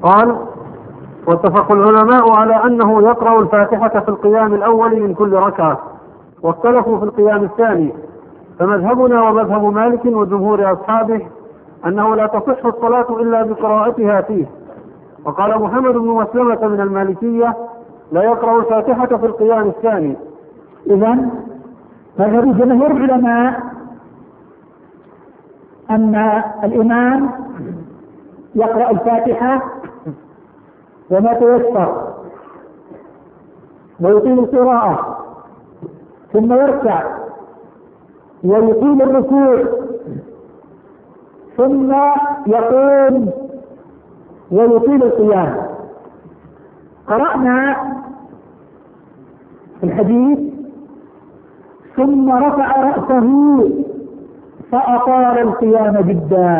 قال: واتفق العلماء على أنه يقرأ الفاتحة في القيام الأول من كل ركعة، واختلفوا في القيام الثاني، فمذهبنا ومذهب مالك وجمهور أصحابه أنه لا تصح الصلاة إلا بقراءتها فيه. وقال محمد بن مسلمة من المالكية: لا يقرأ الفاتحة في القيام الثاني. إذن مذهب جمهور العلماء أن الإمام يقرأ الفاتحة وما تيسر ويطيل القراءة، ثم يركع ويطيل الركوع، ثم يقوم ويطيل القيام. قرأنا في الحديث: ثم رفع رأسه فأطال القيام جدا.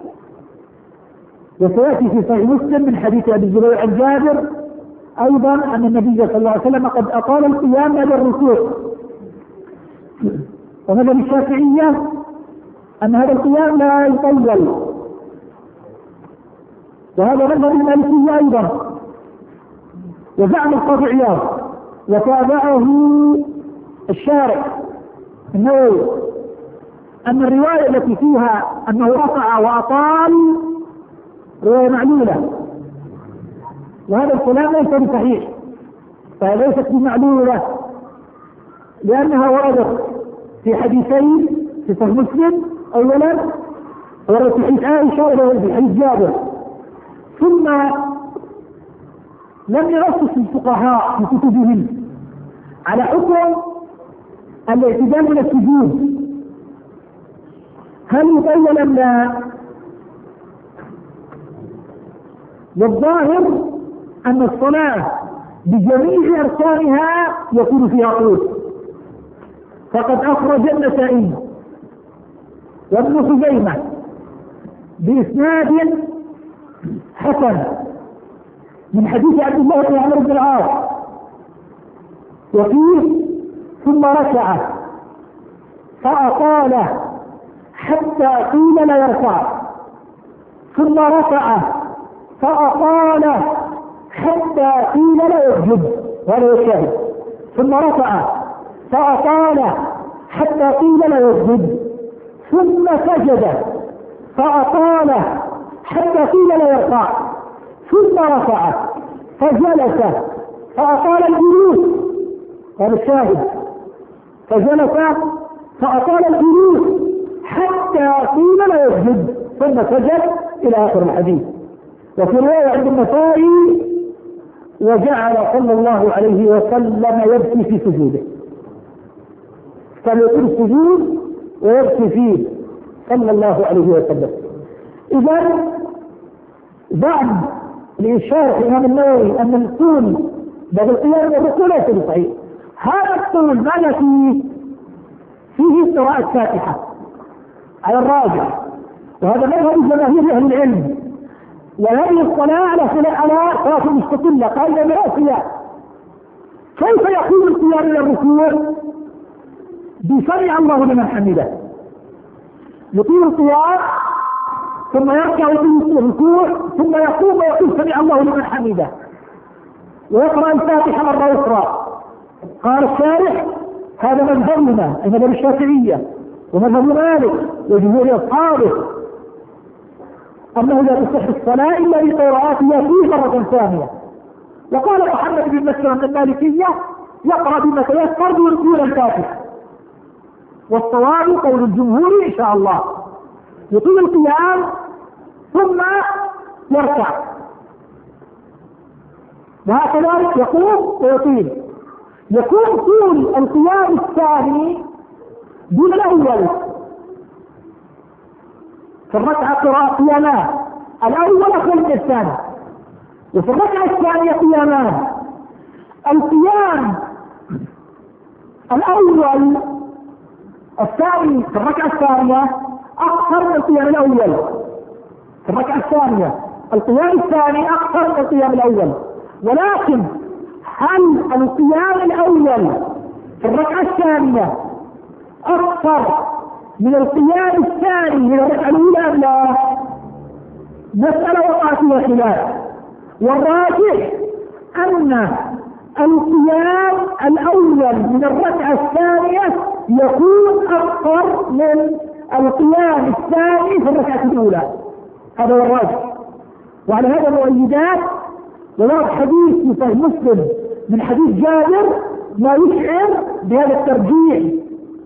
وسيأتي في صحيح مسلم من حديث أبي الزبير عن جابر أيضا أن النبي صلى الله عليه وسلم قد أطال القيام بعد الركوع. ومذهب الشافعية أن هذا القيام لا يطول، وهذا مذهب المالكية أيضا. وزعم القاضي عياض وتابعه الشارع النووي أن الرواية التي فيها أنه رفع وأطال رواية معلولة، وهذا الكلام ليس بصحيح، فليست بمعلولة، لأنها وردت في حديثين في صحيح مسلم. أولا وردت في حديث عائشة وردت في حديث جابر. ثم لم ينص الفقهاء في كتبهم على حكم الاعتدال من السجود، هل يطول أم لا؟ والظاهر أن الصلاة بجميع أركانها يكون فيها طول، فقد أخرج النسائي وابن خزيمة بإسناد حسن من حديث عبد الله بن عمرو بن العاص، وفيه: ثم ركع فأطال حتى قيل لا يرفع، ثم رفع فأطال حتى قيل لا يسجد، وهذا الشاهد. ثم رفع فأطال حتى قيل لا يسجد، ثم سجد فأطال حتى قيل لا يرفع، ثم رفع فجلس فأطال الجلوس، هذا الشاهد. فجلس فأطال الجلوس حتى قيل لا يسجد، ثم سجد إلى آخر الحديث. وفي رواية عند النسائي: وجعل صلى الله عليه وسلم يبكي في سجوده، كان يطيل السجود ويبكي فيه صلى الله عليه وسلم. إذن زعم الإشارة في الإمام النووي أن الطول بعد القيام والركوع ليس بصحيح. هذا الطول ماذا فيه قراءة الفاتحة على الراجح، وهذا مذهب جماهير أهل العلم. وهذه الصلاة على صلاة مستقلة قائمة برأسها. كيف يكون القيام إلى الركوع؟ بسمع الله لمن حمده، يطيل القيام ثم يركع ويطيل الركوع، ثم يقوم ويقول سمع الله لمن حمده، ويقرأ الفاتحة مرة أخرى. قال الشارح: هذا مذهبنا أي مذهب الشافعية ومذهب مالك وجمهور أصحابه، أنه لا تصح الصلاة إلا بقراءتها فيه مرة ثانية. وقال محمد بن مسلم من المالكية: يقرأ بما تيسر دون الفاتحة. والصواب قول الجمهور إن شاء الله: يطيل القيام ثم يركع، وهكذا يقوم ويطيل. يكون طول القيام الثاني دون الأول. في الركعة قيامان، الأول أخذ من الثاني، وفي الركعة الثانية قيامان. القيام الأول الثاني في الركعة الثانية أكثر من القيام الأول. في الركعة الثانية القيام الثاني أكثر من القيام الأول، ولكن هل القيام الأول في الركعة الثانية أكثر من القيام الثاني من الركعة الأولى أم لا؟ مسألة وقعت فيها خلاف. والراجح أن القيام الأول من الركعة الثانية يكون أكثر من القيام الثاني في الركعة الأولى، هذا هو الراجح. وعلى هذا المؤيدات ورد حديث في صحيح مسلم من حديث جابر ما يشعر بهذا الترجيح،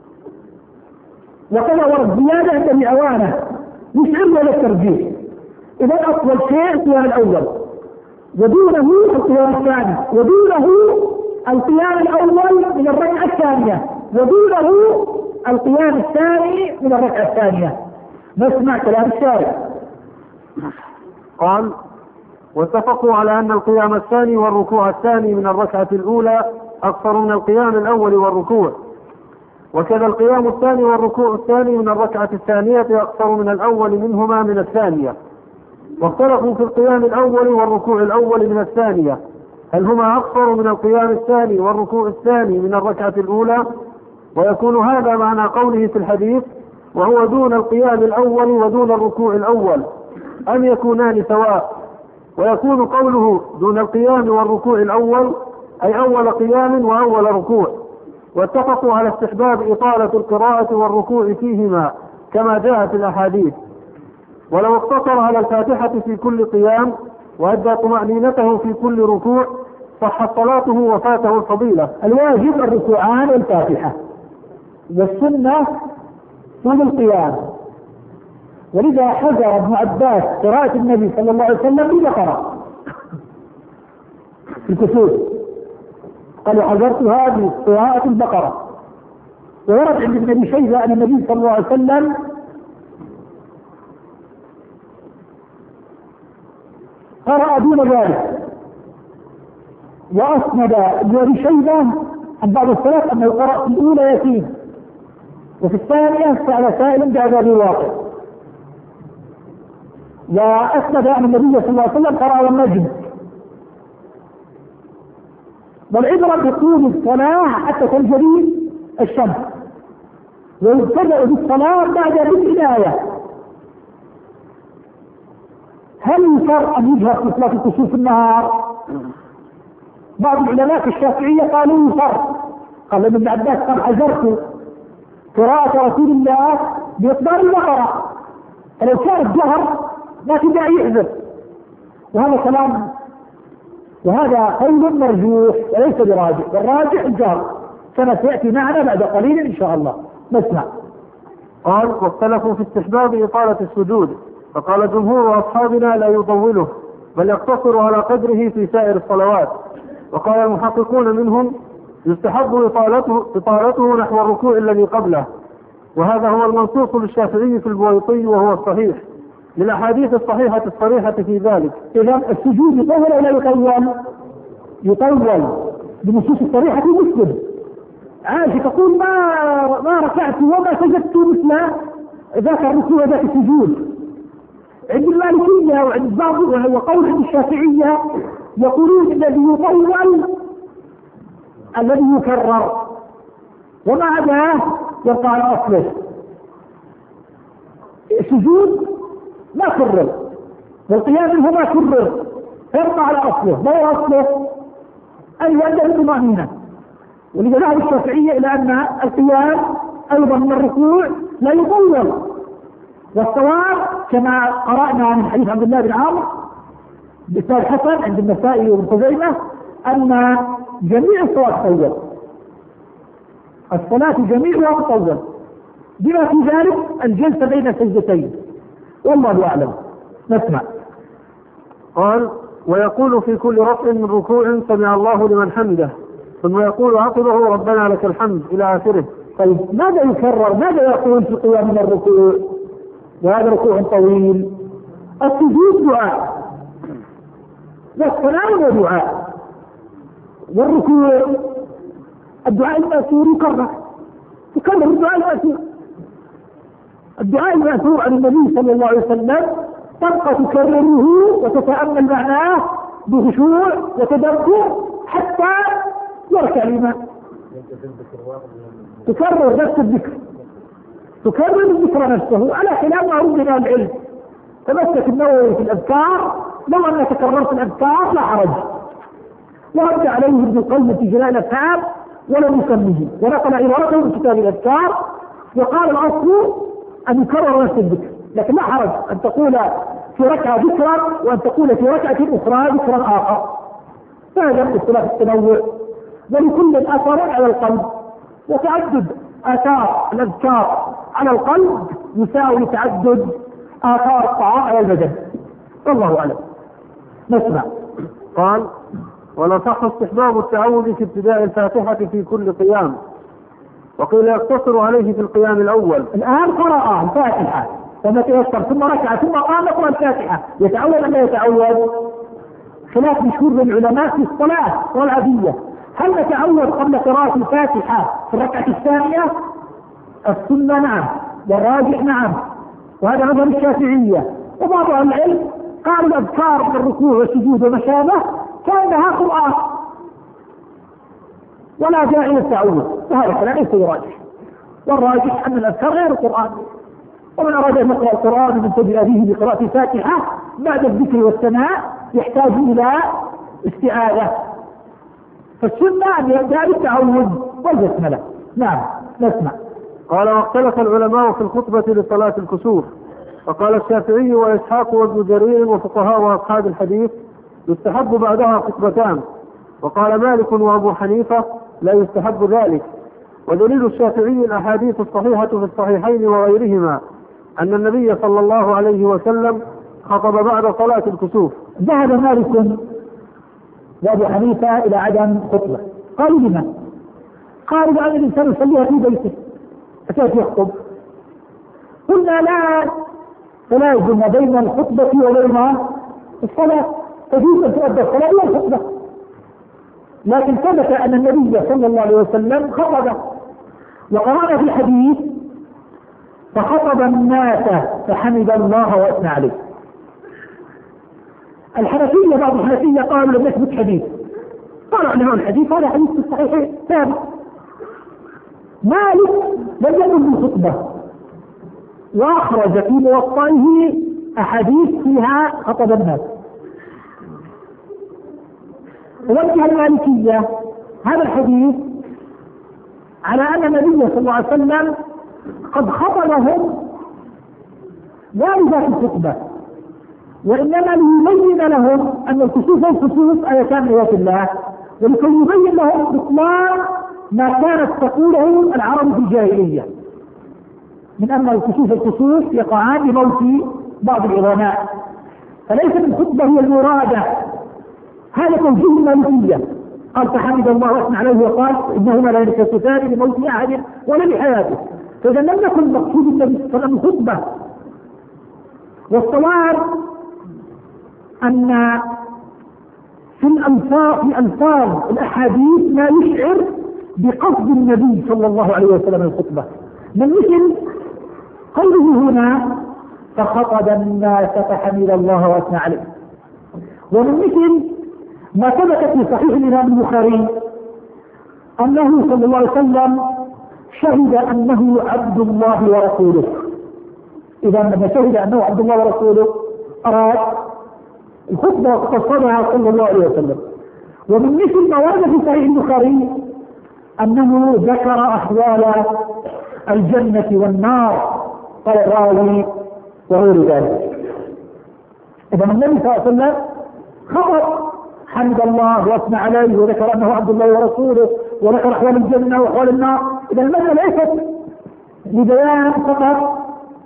وكذا ورد زيادة عند ابن عوانة يشعر بهذا الترجيح. إذا أفضل شيء القيام الأول ودونه القيام الثاني، ودونه القيام الأول من الركعة الثانية، ودونه القيام الثاني من الركعة الثانية. نسمع كلام الشارع. قال: واتفقوا على أن القيام الثاني والركوع الثاني من الركعة الأولى أكثر من القيام الأول والركوع، وكذا القيام الثاني والركوع الثاني من الركعة الثانية أكثر من الأول منهما من الثانية. واختلفوا في القيام الأول والركوع الأول من الثانية، هل هما أكثر من القيام الثاني والركوع الثاني من الركعة الأولى؟ ويكون هذا معنى قوله في الحديث: وهو دون القيام الأول ودون الركوع الأول، أم يكونان سواء؟ ويكون قوله دون القيام والركوع الأول أي أول قيام وأول ركوع. واتفقوا على استحباب إطالة القراءة والركوع فيهما كما جاء في الأحاديث. ولو اقتصر على الفاتحة في كل قيام وأدى طمأنينته في كل ركوع صحت صلاته وفاته الفضيلة. الواجب الركوعان والفاتحة، والسنة طول القيام. ولذا حذر ابن عباس قراءة النبي صلى الله عليه وسلم بالبقرة في الكسوف، قال: حذرتها بقراءة البقرة. وورد عند ابن ابي شيبة أن النبي صلى الله عليه وسلم قرأ دون ذلك، وأسند ابن ابي شيبة عن بعض الصلاة أنه قرأ في الأولى ياسين، وفي الثانية سأل سائل بعذاب واقع. وأسند أن النبي صلى الله عليه وسلم قرأ النجم. والعبرة بطول الصلاة حتى تنجلي الشمس، ويبتدأ بالصلاة بعد العناية. هل يفر أن يجهر في صلاة الكسوف النهار؟ بعض العلماء الشافعية قالوا يفر، قال ابن عباس قال: حذرت قراءة رسول الله بإصدار البقرة، فلو كان الجهر ما في داعي يحذر. وهذا كلام، وهذا قول مرجوح وليس براجح، والراجح الجهر كما سيأتي معنا بعد قليل إن شاء الله. نسمع. قال: واختلفوا في استحباب إطالة السجود، فقال جمهور أصحابنا لا يطوله بل يقتصر على قدره في سائر الصلوات. وقال المحققون منهم: يستحب إطالته نحو الركوع الذي قبله، وهذا هو المنصوص للشافعي في البويطي وهو الصحيح للأحاديث الصحيحة الصريحة في ذلك. إذا السجود يطول ولا يطول؟ يطول بنصوص الصريحة في مسلم. عائشة تقول: ما ركعت وما سجدت مثل ذاك الركوع وذاك السجود. عند المالكية وعند بعض وقول عند الشافعية يقولون الذي يطول الذي يكرر، وما عداه يبقى على أصله. السجود ما كرر، والقيام منه ما كرر، يبقى على أصله. ما هو أصله؟ أن يؤدى بالطمأنينة. ولذا ذهب الشافعية إلى أن القيام أيضا من الركوع لا يطول. والصواب كما قرأنا من حديث عبد الله بن عمرو بإسناد حسن عند النسائي وابن خزيمة أن جميع الصلاة تطول، الصلاة جميعها تطول، بما في ذلك الجلسة بين السجدتين، والله أعلم. نسمع. قال: ويقول في كل رفع من ركوع سمع الله لمن حمده، ثم يقول عقبه ربنا لك الحمد إلى آخره. طيب ماذا يكرر؟ ماذا يقول في القيام من الركوع؟ وهذا ركوع طويل. السجود دعاء، والصلاة دعاء، والركوع الدعاء المأثور يكرر الدعاء المأثور. الدعاء المأثور عن النبي صلى الله عليه وسلم تبقى تكرره وتتأمل معناه بخشوع وتدبر حتى يركع الإمام. تكرر نفس الذكر، تكرر الذكر نفسه على خلاف ما روي من العلم. تمسك النووي في الأذكار لو أن تكررت الأذكار لا حرج. ورد عليه ابن القيم في جلاء الأفهام ولم يسميه، ونقل عبارته من كتاب الأذكار وقال الأصل أن يكرر نفس الذكر، لكن لا حرج أن تقول في ركعة ذكرا وأن تقول في ركعة أخرى ذكرا آخر، فهذا اختلاف التنوع، ولكل أثر على القلب، وتعدد آثار الأذكار على القلب يساوي تعدد آثار الطعام على البدن، والله أعلم. نسمع. قال: ولصح استحباب التعوذ في ابتداء الفاتحة في كل قيام، وقيل يقتصر عليه في القيام الأول. الآن قرأ الفاتحة ثم تيسر ثم ركع ثم قام يقرأ الفاتحة، يتعوذ أم لا يتعوذ؟ خلاف مشهور بين العلماء في الصلاة والعادية، هل نتعوذ قبل قراءة الفاتحة في الركعة الثانية؟ السنة نعم، والراجح نعم، وهذا مذهب الشافعية. وبعض العلم قالوا الأذكار في الركوع والسجود وما شابه كأنها قرآن ولا داعي للتعوذ، وهذا الكلام ليس راجح، والراجح أن الأذكار غير القرآن، ومن أراد أن يقرأ القرآن من تبدأ به بقراءة الفاتحة بعد الذكر والثناء يحتاج إلى استعاذة، فالسنة أن يبدأ بالتعوذ والبسملة. نعم. نسمع. قال: واختلف العلماء في الخطبة لصلاة الكسوف، فقال الشافعي وإسحاق وابن جرير وفقهاء وأصحاب الحديث يستحب بعدها خطبتان، وقال مالك وأبو حنيفة لا يستحب ذلك. ودليل الشافعي الأحاديث الصحيحة في الصحيحين وغيرهما أن النبي صلى الله عليه وسلم خطب بعد صلاة الكسوف. ذهب مالك وأبو حنيفة إلى عدم خطبة، قالوا لمن؟ قالوا لأن الإنسان يصليها في بيته فكيف يخطب؟ قلنا لا تلازم بين الخطبة وبين الصلاة، تجوز أن تؤدى الصلاة والخطبة، لكن ثبت أن النبي صلى الله عليه وسلم خطب، وقرأنا في الحديث فخطب الناس فحمد الله وأثنى عليه. الحنفية بعض الحنفية قالوا لم يثبت حديث، قالوا علماء الحديث هذا حديث في الصحيحين ثابت. مالك لم يكن بالخطبة، وأخرج في موطئه أحاديث فيها خطب الناس. ووجه المالكية هذا الحديث على أن النبي صلى الله عليه وسلم قد خطبهم لا لذات الخطبة، وإنما ليبين لهم أن الكسوف والكسوف آيتان من آيات الله، ولكي يبين لهم بطلان ما كانت تقوله العرب في الجاهلية من أن الكسوف والكسوف يقعان بموت بعض العظماء، فليس من خطبة هي المرادة. هذا توجيه المالكية، قال فحمد الله واثنى عليه وقال إنهما لا ينكسفان لموت أحد ولا لحياته، فإذا لم يكن المقصود النبي صلى الله عليه وسلم خطبة. والصواب أن في ألفاظ الأحاديث ما يشعر بقصد النبي صلى الله عليه وسلم الخطبة، من مثل قوله هنا فخطب الناس فحمد الله واثنى عليه، ومن مثل ما ثبت في صحيح الإمام البخاري أنه صلى الله عليه وسلم شهد أنه عبد الله ورسوله. إذا لما شهد أنه عبد الله ورسوله أراد الخطبة وقصدها صلى الله عليه وسلم. ومن مثل ما ورد في صحيح البخاري أنه ذكر أحوال الجنة والنار قال الراوي وغير ذلك. إذا النبي صلى الله عليه وسلم خبر حمد الله واثنى عليه وذكر أنه عبد الله ورسوله وذكر أحوال الجنة وأحوال النار. إذا المسألة ليست لبيان فقط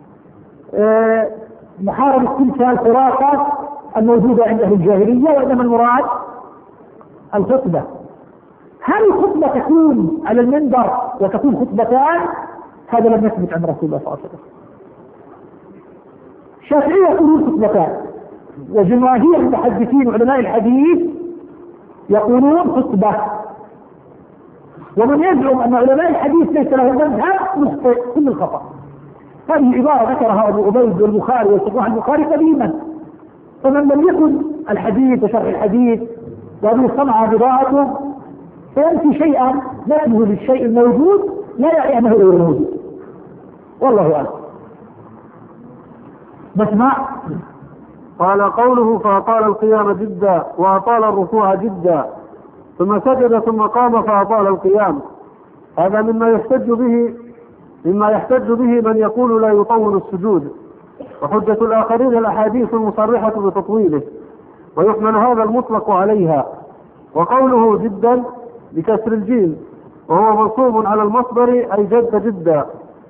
محاربة تلك الخرافة الموجودة عند أهل الجاهلية، وإنما المراد الخطبة. هل الخطبة تكون على المنبر وتكون خطبتان؟ هذا لم يثبت عن رسول الله صلى الله عليه وسلم. الشافعية يقولون خطبتان، وجماهير المحدثين وعلماء الحديث يقولون خطبة، ومن يزعم أن علماء الحديث ليس لهم مذهب مخطئ كل الخطأ. هذه عبارة ذكرها أبو عبيد والبخاري والصحيح البخاري قديما، فمن لم يكن الحديث وشرح الحديث وأبي صنع بضاعته فينفي شيئا نسبه للشيء الموجود لا يعني أنه غير موجود، والله أعلم. نسمع. قال قوله فأطال القيام جدا وأطال الركوع جدا ثم سجد ثم قام فأطال القيام، هذا مما يحتج به من يقول لا يطول السجود، وحجة الآخرين الأحاديث المصرحة بتطويله، ويحمل هذا المطلق عليها. وقوله جدا بكسر الجيم وهو منصوب على المصدر أي جد جدا.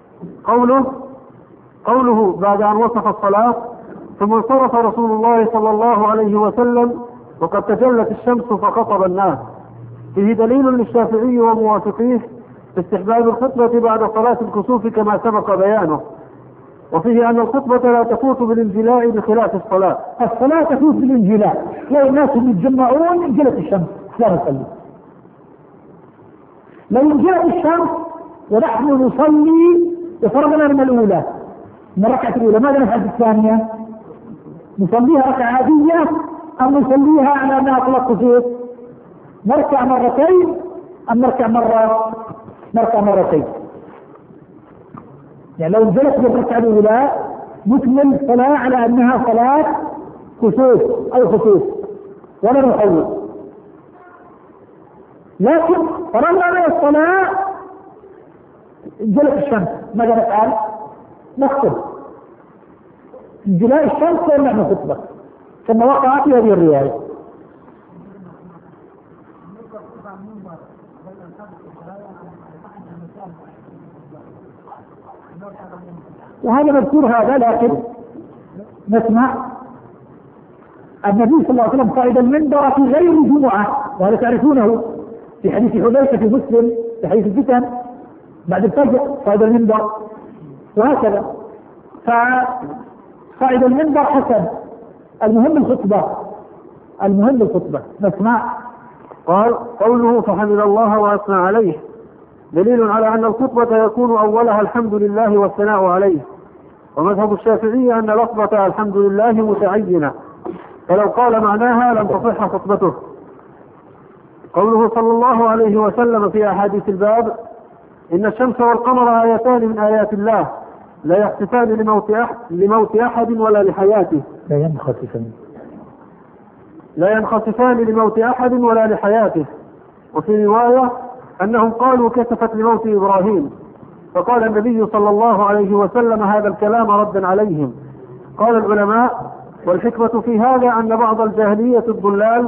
قوله بعد أن وصف الصلاة ثم انصرف رسول الله صلى الله عليه وسلم وقد تجلت الشمس فخطب الناس، فيه دليل للشافعي وموافقيه في استحباب الخطبة بعد صلاة الكسوف كما سبق بيانه، وفيه أن الخطبة لا تفوت بالانجلاء بخلاف الصلاة. الصلاة تفوت بالانجلاء، لو الناس يتجمعون انجلت الشمس لا نصلي. لو انجلت الشمس ونحن نصلي وفرغنا من الأولى من الركعة الأولى، ماذا نفعل الثانية؟ نصليها ركعة عادية أم نصليها على أنها صلاة كسوف؟ نركع مرتين أم نركع مرتين؟ يعني لو انزلت بالركعة الأولى نكمل الصلاة على أنها صلاة كسوف أو خسوف ولا نحول، لكن فرغنا من الصلاة انجلت الشمس، ماذا نفعل؟ نخطب انجلاء الشمس ونحن نخطبه ثم وقعت في هذه الرواية. وهذا مذكور هذا، لكن نسمع النبي صلى الله عليه وسلم صعد المنبر في غير جمعة، وهذا تعرفونه في حديث حذيفة في مسلم في حديث الفتن بعد الفجر صعد المنبر، وهكذا فصعد المنبر حسن. المهم الخطبة نسمع. قال قوله فحمد الله وأثنى عليه دليل على أن الخطبة يكون أولها الحمد لله والثناء عليه، ومذهب الشافعي أن لفظة الحمد لله متعينة، فلو قال معناها لم تصح خطبته. قوله صلى الله عليه وسلم في أحاديث الباب إن الشمس والقمر آيتان من آيات الله لا يخسفان لموت أحد ولا لحياته، لا ينخسفان لموت أحد ولا لحياته. وفي رواية أنهم قالوا كسفت لموت إبراهيم، فقال النبي صلى الله عليه وسلم هذا الكلام ردا عليهم. قال العلماء والحكمة في هذا أن بعض الجاهلية الضلال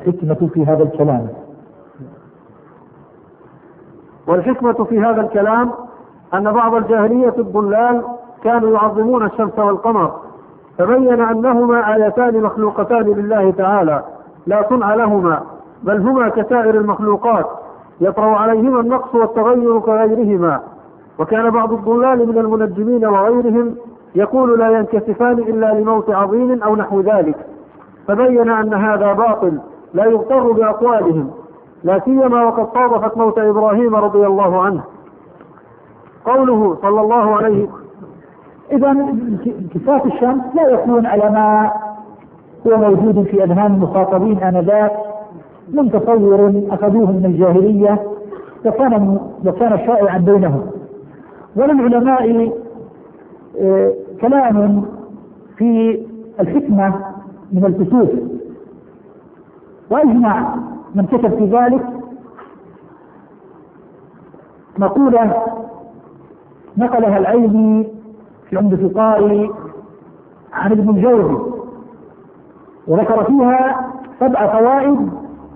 أن بعض الجاهلية الضلال كانوا يعظمون الشمس والقمر، فبين أنهما آيتان مخلوقتان لله تعالى لا صنع لهما، بل هما كسائر المخلوقات يطرأ عليهما النقص والتغير كغيرهما. وكان بعض الضلال من المنجمين وغيرهم يقول لا ينكسفان إلا لموت عظيم أو نحو ذلك، فبين أن هذا باطل لا يغتر بأقوالهم، لا سيما وقد صادفت موت إبراهيم رضي الله عنه. قوله صلى الله عليه إذا انكساف الشمس لا يكون على ما هو موجود في أذهان المخاطبين آنذاك من تصور أخذوه من الجاهلية وكان شائعا بينهم. وللعلماء كلام في الحكمة من الكسوف، وأجمع من كتب في ذلك مقولة نقلها العيني في عمدة القاري عن ابن الجوزي، وذكر فيها 7 فوائد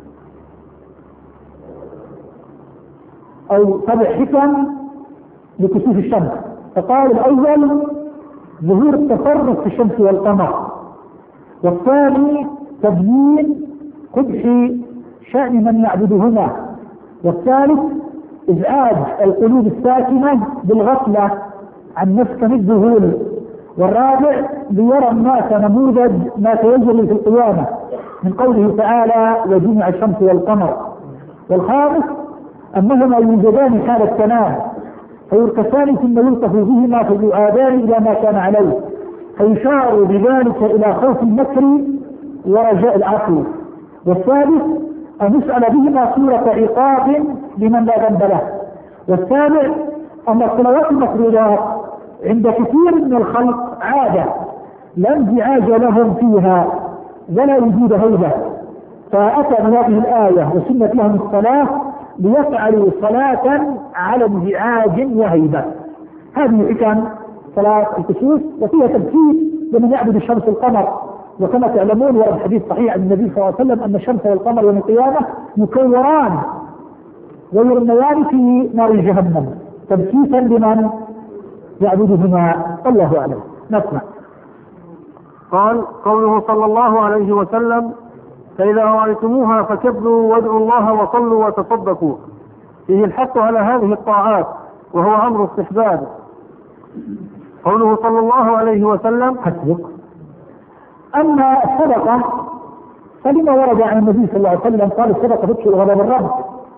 أو 7 حكم لكسوف الشمس. فقال الأول ظهور التصرف في الشمس والقمر، والثاني تبيين قبح شأن من يعبدهما، والثالث إزعاج القلوب الساكنة بالغفلة عن مسكن الذهول، والرابع ليرى الناس نموذج ما سيجري في القيامة من قوله تعالى وجمع الشمس والقمر، والخامس أنهما يوجدان حال التنام فيركسان ثم يلطف بهما فيعادان إلى ما كان عليه، فيشار بذلك إلى خوف المكر ورجاء العفو، والثالث أن يسأل بهما صورة عقاب لمن لا ذنب له، والسابع أن الصلوات المفروضات عند كثير من الخلق عادة لا انزعاج لهم فيها ولا وجود هيبة، فأتى بهذه الآية وسنت لهم الصلاة ليفعلوا صلاة على انزعاج وهيبة. هذه حكم صلاة الكسوف، وفيها تبكير لمن يعبد الشمس والقمر. وكما تعلمون ورد حديث صحيح عن النبي صلى الله عليه وسلم أن الشمس والقمر يوم القيامة مكوران ويرميان في نار جهنم تبكيتا لمن يعبدهما. الله أعلم. نسمع. قال قوله صلى الله عليه وسلم: فإذا رأيتموها فكبروا وادعوا الله وصلوا وتصدقوا. فيه الحث على هذه الطاعات وهو أمر استحباب. قوله صلى الله عليه وسلم: حسبك. أما الصدقة فلما ورد عن النبي صلى الله عليه وسلم قال: الصدقة تدخل غضب الرب.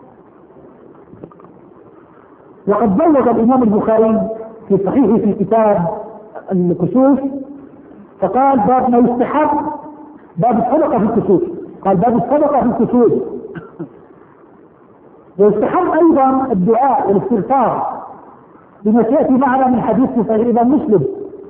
وقد بلغ الإمام البخاري في صحيحه في كتاب الكسوف فقال: باب ما يستحب، باب الصدقة في الكسوف، قال: باب الصدقة في الكسوف. ويستحب أيضا الدعاء والاستغفار بما يأتي معنا من حديث في صحيح الإمام مسلم.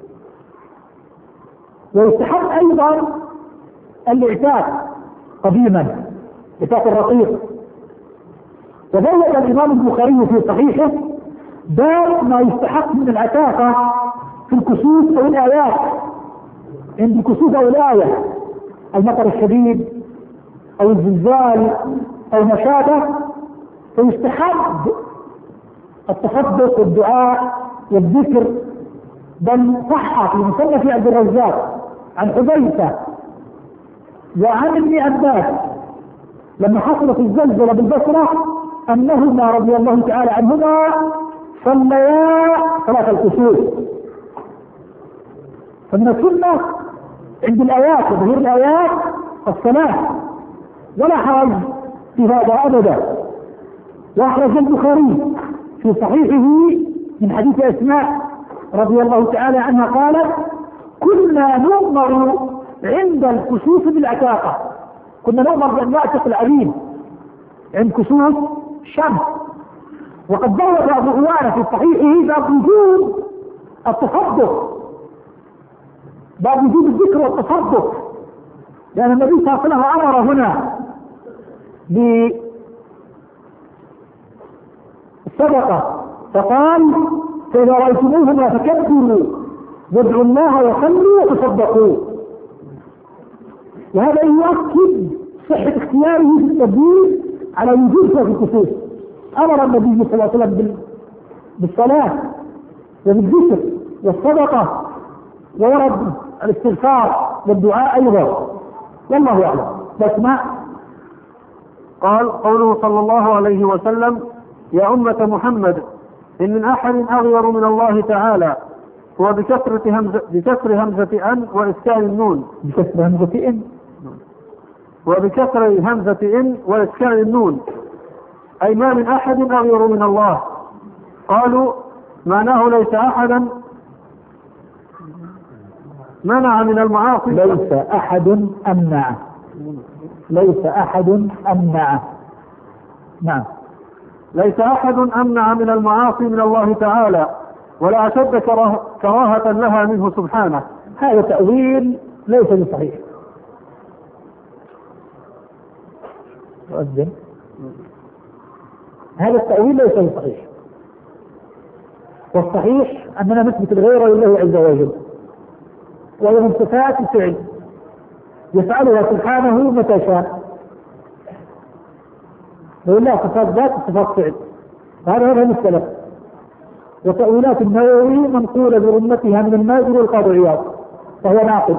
ويستحب أيضا الاعتاق قديما، اعتاق الرقيق. وبلغ الإمام البخاري في صحيحه باب ما يستحق من العتاقة في الكسوف أو الآيات، عند الكسوف أو الآية، المطر الشديد أو الزلزال أو ما شابه، فيستحب التصدق والدعاء والذكر. بل صح في مصنف عبد الرزاق عن حذيفة وعن ابن عباس لما حصلت الزلزلة بالبصرة أنهما رضي الله تعالى عنهما صليا صلاة الكسوف. فمن السنة عند الآيات وظهور الآيات الصلاة، ولا حرج في هذا أبدا. وأخرج البخاري في صحيحه من حديث أسماء رضي الله تعالى عنها قالت: كنا نؤمر عند الكسوف بالعتاقة، كنا نؤمر بأن نعتق العبيد عند كسوف الشمس. وقد بوّب أبو هريرة في صحيحه باب وجوب التصدق، باب وجوب الذكر والتصدق، لأن النبي صلى الله عليه وسلم أمر هنا بالصدقة فقال: فإذا رأيتموهما فكبروا وادعوا الله وصلوا وتصدقوا. وهذا يؤكد صحة اختياره في التبديل على وجود صلاة الكسوف. أمر النبي صلى الله عليه وسلم بالصلاة وبالذكر والصدقة، وورد الاستغفار والدعاء أيضا. والله أعلم. نسمع. قال قوله صلى الله عليه وسلم: يا أمة محمد إن من أحد أغير من الله تعالى هو بكسر همزة أن وإسكان النون. بكسر همزة إن وبكسر همزة إن وإسكان النون، أي ما من أحد أغير من الله. قالوا معناه ليس أحدا منع من المعاصي، ليس أحد أمنع، ليس أحد أمنع. نعم. ليس أحد أمنع من المعاصي من الله تعالى ولا أشد كراهة لها منه سبحانه. هذا تأويل ليس بصحيح. أؤذن. هذا التأويل ليس بصحيح، والصحيح أننا نثبت الغير لله عز وجل، وهي من صفات الفعل يفعلها سبحانه متى شاء، ولله صفات ذات صفات فعل. هذا هو السلف. وتأويلات النووي منقولة برمتها من المازن والقاضي عياض، فهو ناقض،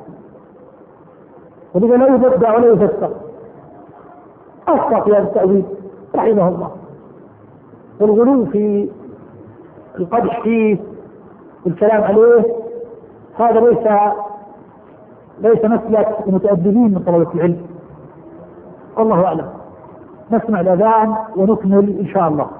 ولذا لا يبدع ولا يفسر. أخطأ في هذا التأويل رحمه الله. والغلو في القدح فيه والكلام عليه هذا ليس مسلك المتأدبين من طلبة العلم. والله أعلم. نسمع الأذان ونكمل إن شاء الله.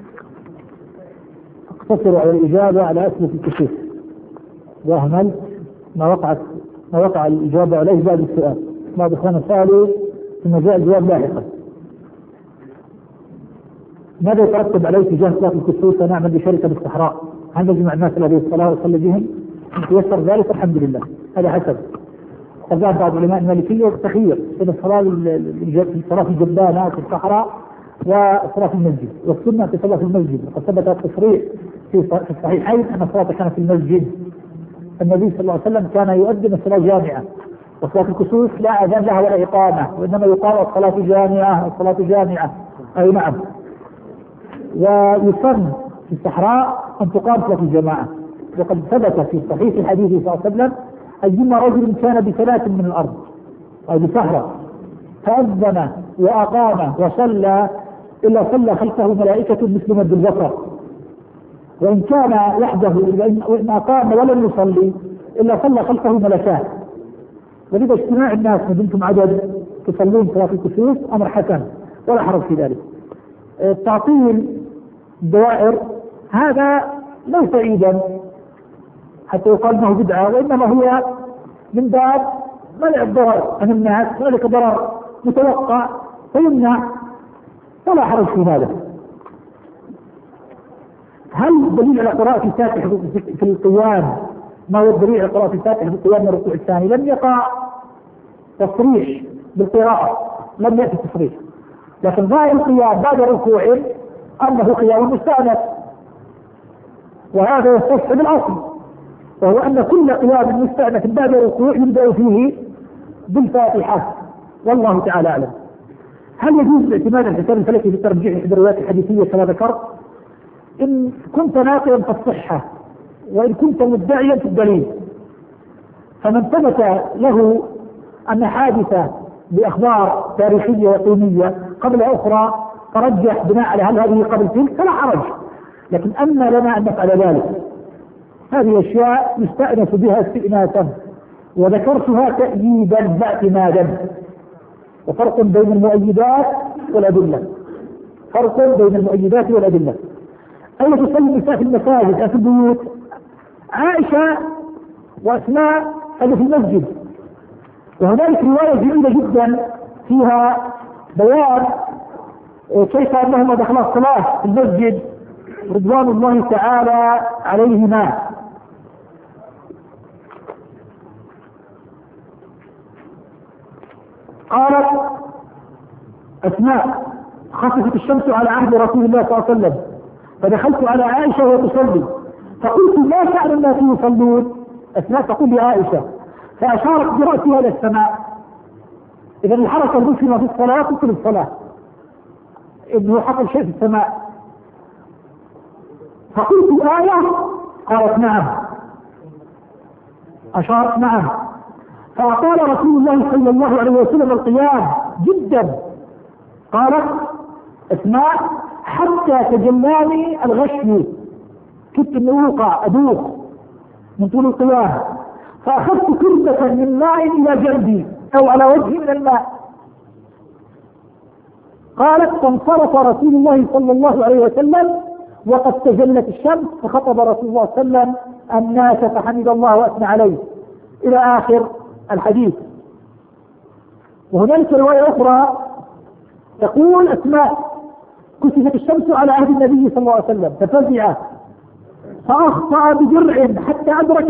اقتصر على الإجابة على أسئلة الكشوف وأهملت ما وقع الإجابة عليه بعد السؤال. بعض إخواننا سألوا ثم جاء الجواب لاحقا. ماذا يترتب عليه تجاه صلاة الكسوف؟ نعمل بشركة بالصحراء، هل نجمع الناس الذي الصلاة وصلي بهم؟ إن تيسر ذلك الحمد لله، هذا حسب. فذهب بعض علماء المالكية التخيير بين الصلاة في الجبانة في الصحراء وصلاة المسجد، والسنة في صلاة المسجد، وقد ثبت التصريح في الصحيحين أن الصلاة كانت في المسجد. النبي صلى الله عليه وسلم كان يؤذن الصلاة جامعة، وصلاة الكسوف لا أذان لها ولا إقامة، وإنما يقال الصلاة جامعة الصلاة جامعة. أي نعم. ويسن في الصحراء أن تقام صلاة الجماعة، وقد ثبت في صحيح الحديث صلى الله عليه وسلم أيما رجل كان بثلاث من الأرض أو بصحراء فأذن وأقام وصلى إلا صلى خلفه ملائكة مثل مد البصر، وإن كان وحده وإن أقام ولم يصلي إلا صلى خلفه ملكان. ولذا اجتماع الناس ما دمتم عدد تصلون صلاة الكسوف أمر حسن ولا حرج في ذلك. تعطيل الدوائر هذا ليس عيدا حتى يقال انه بدعة، وانما هو من باب منع الضرر عن الناس، ذلك ضرر متوقع فيمنع ولا حرج في هذا. هل دليل على قراءة الفاتحة في القيام ما هو الدليل على قراءة الفاتحة في القيام من الركوع الثاني؟ لم يقع تصريح بالقراءة، لم يأتي تصريح، لكن ظاهر القيام بعد الركوع أنه قيام مستأنف، وهذا يختص بالأصل، وهو أن كل قيام مستأنف بعد الركوع يبدأ فيه بالفاتحة، والله تعالى أعلم. هل يجوز الاعتماد على الحساب الفلكي في ترجيح إحدى الروايات الحديثية كما ذكرت؟ إن كنت ناقلا في الصحة وإن كنت مدعيا في الدليل، فمن ثبت له أن حادثة بأخبار تاريخية يقينية قبل أخرى ترجح بناء على هل هذه قبل تلك فلا حرج، لكن أما لنا أن نفعل ذلك. هذه أشياء يستأنس بها استئناسا، وذكرتها تأييدا لا اعتمادا، وفرق بين المؤيدات والأدلة، فرق بين المؤيدات والأدلة. أين تصلي النساء في المساجد أو في البيوت؟ عائشة وأسماء هذا في المسجد، وهنالك رواية جميلة جدا فيها بيان كيف أنهما دخلا الصلاة في المسجد رضوان الله تعالى عليهما. قالت أسماء: خسفت الشمس على عهد رسول الله صلى الله عليه وسلم فدخلت على عائشة وهي تصلي فقلت: ما شأن الناس يصلون؟ أسماء تقول لعائشة، فأشارت برأسها إلى السماء. إذا الحركة المسلمة في الصلاة تدخل الصلاة، إنه حصل شيء في السماء. فقلت: آية؟ قالت: نعم. أشارت: نعم. فأطال رسول الله صلى الله عليه وسلم القيام جدا. قالت أسماء: حتى تجلاني الغشي، كنت أدوخ من طول القيام، فأخذت كربة من ماء إلى جنبي أو على وجهي من الماء. قالت: فانصرف رسول الله صلى الله عليه وسلم وقد تجلت الشمس، فخطب رسول الله صلى الله عليه وسلم الناس فحمد الله وأثنى عليه، إلى آخر الحديث. وهنالك رواية أخرى تقول أسماء: كسفت الشمس على عهد النبي صلى الله عليه وسلم ففزع فأخطأ بدرع حتى أدرك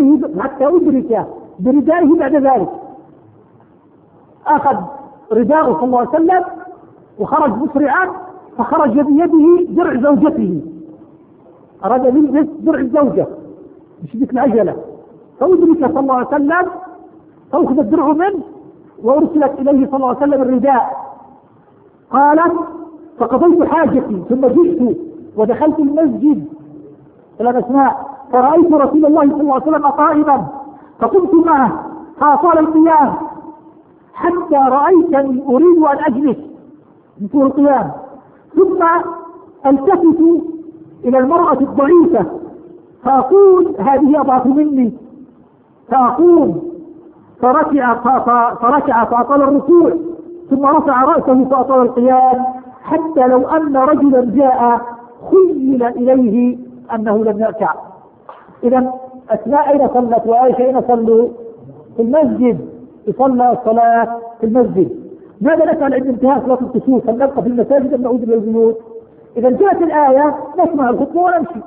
بردائه بعد ذلك. أخذ رداءه صلى الله عليه وسلم وخرج مسرعا، فخرج بيده درع زوجته، أراد يلبس درع الزوجة بشدة العجلة، فأدرك صلى الله عليه وسلم فأخذ الدرع منه وأرسلت إليه صلى الله عليه وسلم الرداء. قالت: فقضيت حاجتي ثم جئت ودخلت المسجد إلى أسماء فرأيت رسول الله صلى الله عليه وسلم قائما فقمت معه فأطال القيام حتى رأيتني أريد أن أجلس من طول القيام، ثم التفت إلى المرأة الضعيفة فأقول: هذه أضعف مني، فأقوم فركع فأطال الركوع، ثم رفع رأسه فأطال القيام، حتى لو أن رجلا جاء خيل إليه أنه لم يركع. إذا أسماء أين صلت وعائشة أين صلوا؟ في المسجد، يصلى الصلاة في المسجد. ماذا نفعل عند انتهاء صلاة الكسوف؟ هل نبقى في المساجد أم نعود إلى البيوت؟ إذا جاءت الآية نسمع الخطبة ونمشي.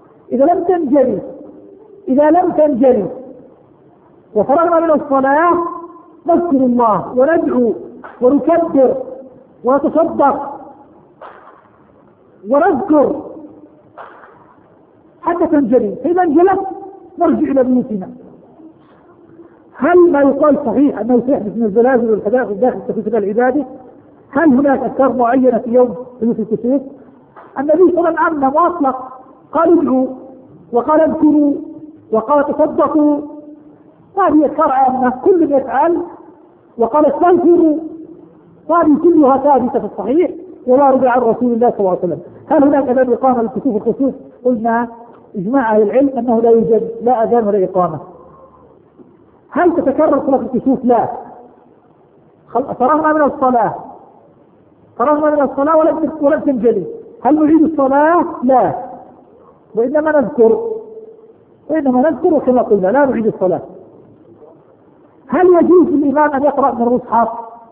إذا لم تنجلي وفرغنا من الصلاة نذكر الله وندعو ونكبر ونتصدق ونذكر حتى تنجلي. فإذا انجلت نرجع إلى بيوتنا. هل ما يقال صحيح أنه سيحدث من الزلازل والحدائق داخل الكسوف العبادة؟ هل هناك أذكار معينة في يوم حدوث الكسوف؟ النبي صلى الله عليه وسلم أطلق، قال ادعوا وقال اذكروا وقال تصدقوا. هذه أذكار عامة كل يفعل، وقال استغفروا. هذه كلها ثابتة في الصحيح وواردة عن رسول الله صلى الله عليه وسلم. هل هناك أذان إقامة للكسوف الخسوف؟ قلنا إجماع أهل العلم أنه لا يوجد لا أذان ولا إقامة. هل تتكرر صلاة الكسوف؟ لا. فرغنا من الصلاة ولم تنجلي. هل نعيد الصلاة؟ لا، وإنما نذكر وكما قلنا لا نعيد الصلاة. هل يجوز للإمام أن يقرأ من المصحف؟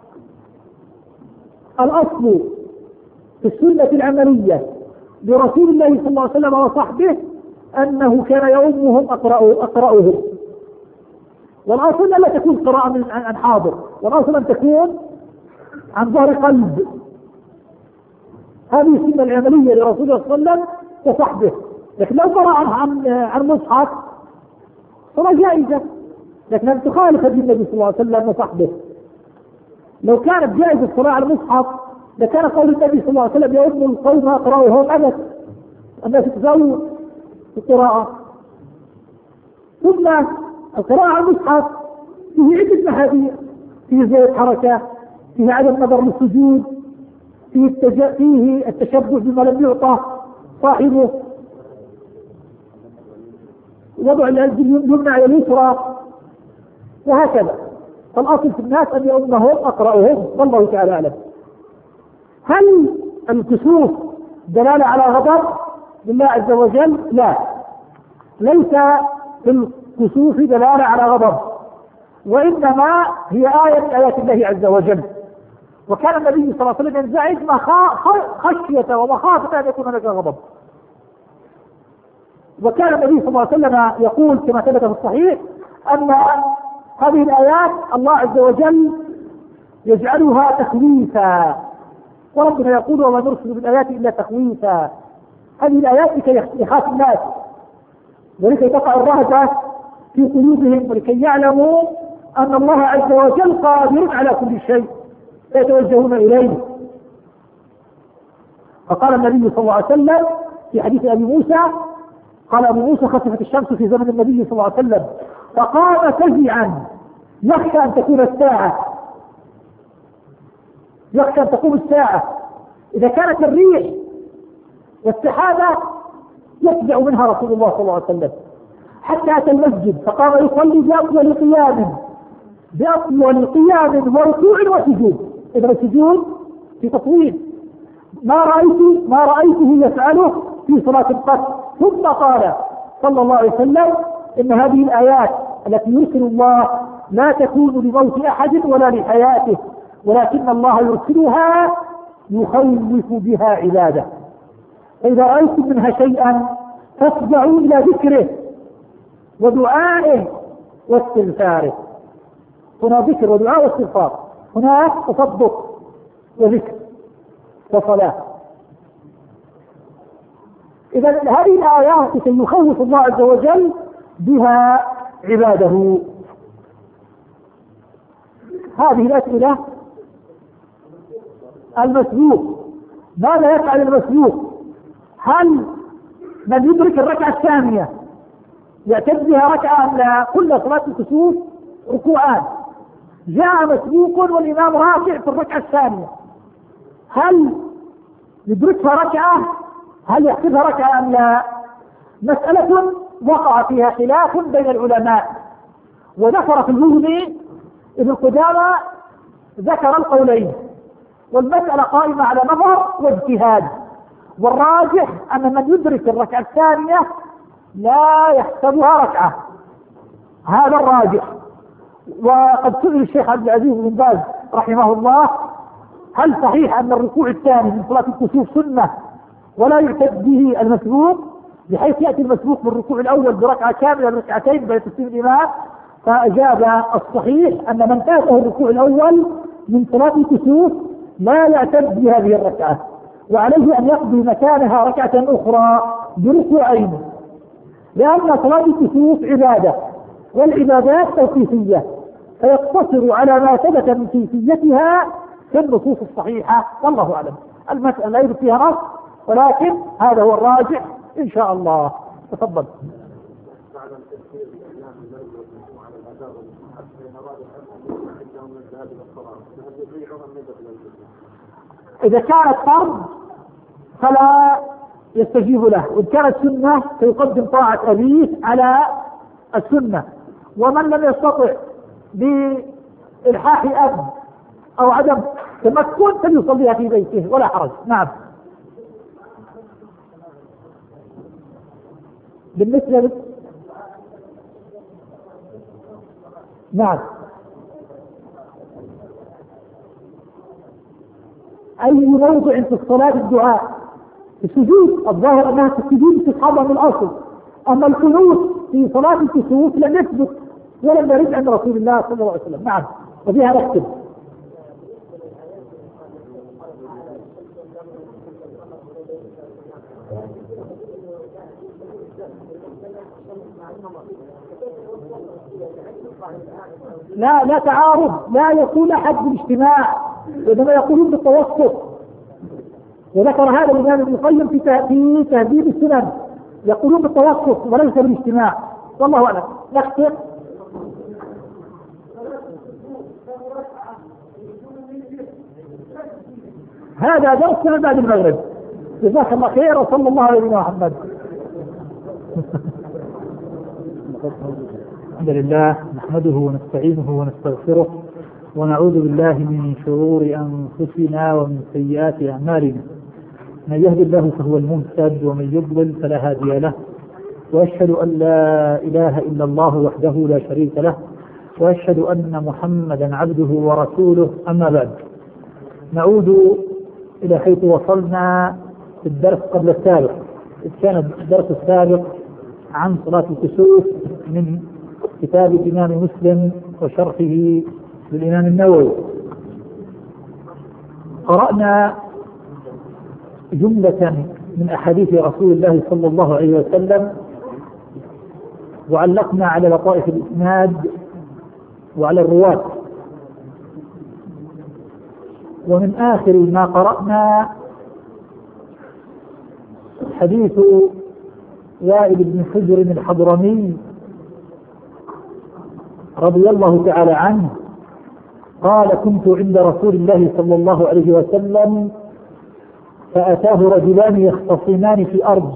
الأصل في السنة العملية لرسول الله صلى الله عليه وسلم وصحبه أنه كان يؤمهم أقرأه. والأصل لا تكون قراءة عن حاضر، والأصل أن تكون عن ظهر قلب. هذه السنة العملية لرسول الله صلى الله عليه وسلم وصحبه. لكن لو قرأ عن مصحف فلا جائزة، لكن تخالف هدي النبي صلى الله عليه وسلم وصحبه. لو كانت جائزة الصلاة على المصحف لكان قول النبي صلى الله عليه وسلم يؤم القوم أقرأهم أبدا، الناس تتزاوج في القراءة. ثم القراءة على المصحف فيه عدة محاذير، فيه زيادة حركة، فيه عدم نظر للسجود، فيه التشبه بما لم يعطى صاحبه، وضع اليد اليمنى على اليسرى، وهكذا. فالأصل في الناس أن يؤمهم أقرأهم، والله تعالى أعلم. هل الكسوف دلالة على غضب لله عز وجل؟ لا، ليس في الكسوف دلالة على غضب، وإنما هي آية من آيات الله عز وجل. وكان النبي صلى الله عليه وسلم ينزعج خشية ومخافة أن يكون هناك غضب. وكان النبي صلى الله عليه وسلم يقول كما ثبت في الصحيح أن هذه الآيات الله عز وجل يجعلها تخويفا، وربنا يقول وما نرسل بالآيات إلا تخويفا. هذه الآيات لكي يخاف الناس ولكي تقع الرهبة في قلوبهم ولكي يعلموا أن الله عز وجل قادر على كل شيء فيتوجهون إليه. فقال النبي صلى الله عليه وسلم في حديث أبي موسى، قال أبو موسى خسفت الشمس في زمن النبي صلى الله عليه وسلم فقام فزعا يخشى أن تكون الساعة، يخشى أن تقوم الساعة. إذا كانت الريح والسحابة يفزع منها رسول الله صلى الله عليه وسلم، حتى أتى المسجد فقام يصلي بأطول قيام وركوع وسجود. إذا السجود في تطويل ما رأيته يفعله في صلاة قط. ثم قال صلى الله عليه وسلم إن هذه الآيات التي يرسل الله لا تكون لموت أحد ولا لحياته، ولكن الله يرسلها يخوف بها عباده. فإذا رأيتم منها شيئا فافزعوا إلى ذكره ودعائه واستغفاره. هنا ذكر ودعاء واستغفار، هنا تصدق وذكر وصلاة. إذا هذه الآيات يخوف الله عز وجل بها عباده. هذه الأسئلة. المسبوق، ماذا يفعل المسبوق؟ هل من يدرك الركعة الثانية يعتد بها ركعة أم لا؟ كل صلاة الكسوف ركوعان، جاء مسبوق والإمام راكع في الركعة الثانية، هل يدركها ركعة؟ هل يحسبها ركعة أم لا؟ مسألة وقع فيها خلاف بين العلماء، وذكر في المغني ابن قدامة ذكر القولين، والمسألة قائمة على نظر واجتهاد، والراجح أن من يدرك الركعة الثانية لا يحسبها ركعة، هذا الراجح. وقد سئل الشيخ عبد العزيز بن باز رحمه الله: هل صحيح أن الركوع الثاني من صلاة الكسوف سنة ولا يعتد به المسبوق، بحيث يأتي المسبوق بالركوع الأول بركعة كاملة بركعتين بعد تسليم الإمام؟ فأجاب: الصحيح أن من فاته الركوع الأول من صلاة الكسوف لا يعتد بهذه الركعة، وعليه أن يقضي مكانها ركعة أخرى بركوعين، لأن صلاة الكسوف عبادة، والعبادات توقيفية، فيقتصر على ما ثبت من كيفيتها في النصوص الصحيحة. والله أعلم. المسألة لا يوجد فيها نص، ولكن هذا هو الراجح إن شاء الله. تفضل. إذا كانت فرض فلا يستجيب له، وإن كانت سنة فيقدم طاعة أبيه على السنة. ومن لم يستطع بإلحاح أب أو عدم تمكن فليصليها في بيته ولا حرج. نعم. بالنسبة نعم، أي موضع في الصلاة الدعاء السجود، الظاهر أنها في السجود استصحابا من الأصل. أما القنوت في صلاة الكسوف لم يثبت ولم يرد عن رسول الله صلى الله عليه وسلم. نعم، وفيها نكتب. لا تعارض، لا يقول أحد بالاجتماع، وإنما يقولون بالتوسط. وذكر هذا الإمام ابن القيم في تهذيب السنن، يقولون بالتوسط وليس بالاجتماع. والله أعلم. نختم. هذا درسنا بعد المغرب. جزاك الله خير، وصلى الله على نبينا محمد. الحمد لله نحمده ونستعينه ونستغفره ونعوذ بالله من شرور أنفسنا ومن سيئات أعمالنا. من يهد الله فهو المهتد ومن يضلل فلا هادي له، وأشهد أن لا إله إلا الله وحده لا شريك له، وأشهد أن محمدا عبده ورسوله. أما بعد، نعود إلى حيث وصلنا في الدرس قبل السابق. كان الدرس السابق عن صلاة الكسوف من كتاب الإمام مسلم وشرحه للإمام النووي. قرأنا جملة من أحاديث رسول الله صلى الله عليه وسلم، وعلقنا على لطائف الإسناد وعلى الرواة. ومن آخر ما قرأنا حديث وائل بن حجر الحضرمي رضي الله تعالى عنه قال: كنت عند رسول الله صلى الله عليه وسلم فأتاه رجلان يختصمان في أرض،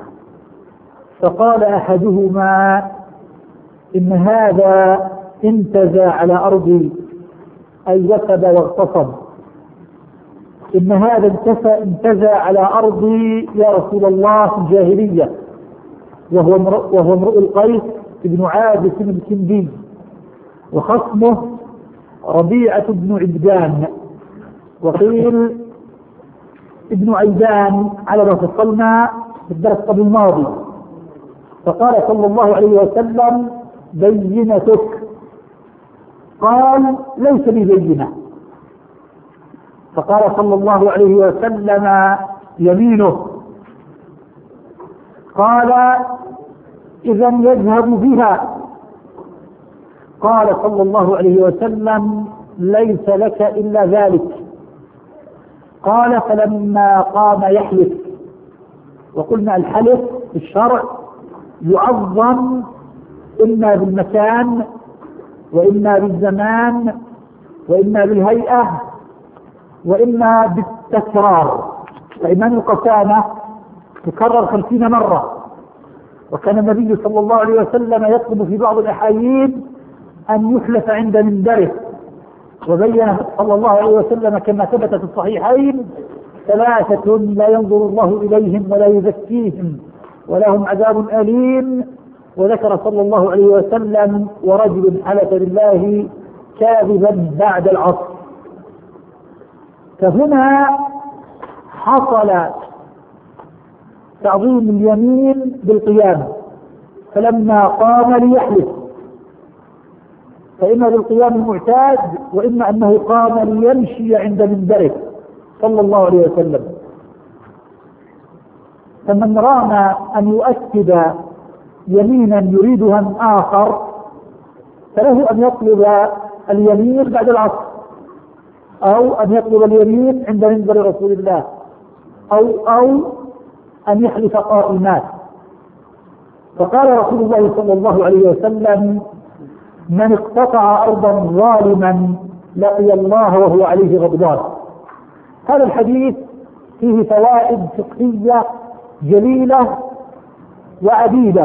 فقال أحدهما: إن هذا انتزع على أرضي، أي وثب واغتصب. إن هذا انتزع على أرضي يا رسول الله في الجاهلية، وهو امرؤ القيس بن عابس الكندي، وخصمه ربيعة بن عبدان، وقيل ابن عيدان على ما فصلنا في الدرس قبل الماضي. فقال صلى الله عليه وسلم: بينتك. قال: ليس لي بينة. فقال صلى الله عليه وسلم: يمينه. قال: إذا يذهب بها. قال صلى الله عليه وسلم: ليس لك إلا ذلك. قال: فلما قام يحلف، وقلنا الحلف في الشرع يعظم إما بالمكان وإما بالزمان وإما بالهيئة وإما بالتكرار. فإمام القسامة تكرر 50 مرة، وكان النبي صلى الله عليه وسلم يطلب في بعض الأحايين أن يحلف عند منبره. وبين صلى الله عليه وسلم كما ثبت في الصحيحين: 3 لا ينظر الله إليهم ولا يزكيهم ولهم عذاب أليم، وذكر صلى الله عليه وسلم ورجل حلف بالله كاذبا بعد العصر. فهنا حصل تعظيم اليمين بالقيام، فلما قام ليحلف، فإما بالقيام المعتاد وإما أنه قام ليمشي عند منبره صلى الله عليه وسلم. فمن رام أن يؤكد يمينا يريدها آخر فله أن يطلب اليمين بعد العصر، أو أن يطلب اليمين عند منبر رسول الله، أو أن يحلف قائمات. فقال رسول الله صلى الله عليه وسلم: من اقتطع أرضا ظالما لقي الله وهو عليه غضبان. هذا الحديث فيه فوائد فقهية جليلة وعديدة.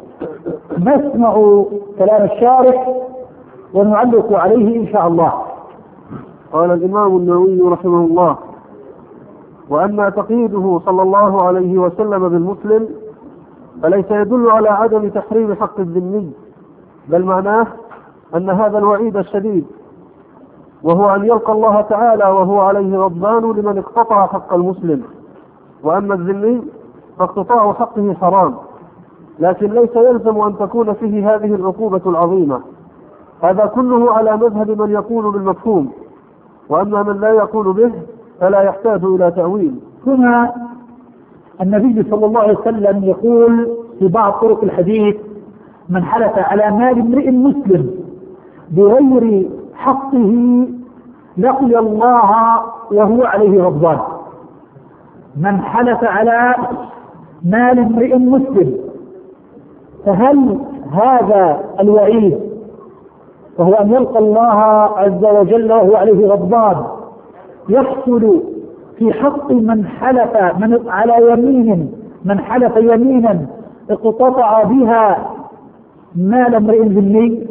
نسمع كلام الشارح ونعلق عليه إن شاء الله. قال الإمام النووي رحمه الله: وأما تقييده صلى الله عليه وسلم بالمسلم فليس يدل على عدم تحريم حق الذمي، بل معناه أن هذا الوعيد الشديد، وهو أن يلقى الله تعالى وهو عليه غضبان لمن اقتطع حق المسلم. وأما الذمي فاقتطاع حقه حرام، لكن ليس يلزم أن تكون فيه هذه العقوبة العظيمة. هذا كله على مذهب من يقول بالمفهوم، وأما من لا يقول به فلا يحتاج إلى تأويل. هنا النبي صلى الله عليه وسلم يقول في بعض طرق الحديث: من حلف على مال امرئ مسلم بغير حقه لقي الله وهو عليه غضبان. من حلف على مال امرئ مسلم، فهل هذا الوعيد وهو أن يلقى الله عز وجل وهو عليه غضبان يحصل في حق من حلف على يمين، من حلف يمينا اقتطع بها مال امرئ ذمي؟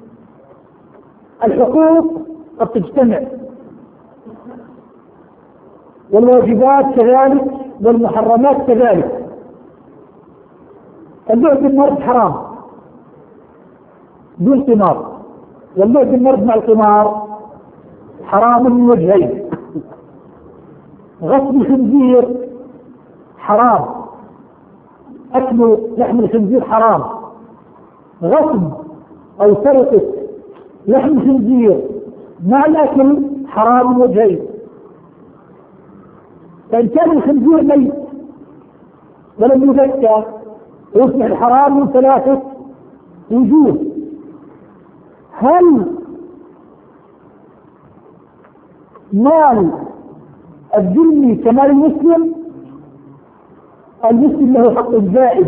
الحقوق قد تجتمع، والواجبات كذلك، والمحرمات كذلك. اللعب بالنرد حرام بالقمار، واللعب بالنرد مع القمار حرام من وجهين: غصب الخنزير حرام، أكل لحم الخنزير حرام، غصب أو سرقة لحم الخنزير مع الأكل حرام من وجهين. فإن كان الخنزير ميت ولم يذكى يصبح الحرام من ثلاثة وجوه: هل مال الذمي كمال المسلم؟ المسلم له حق زائد،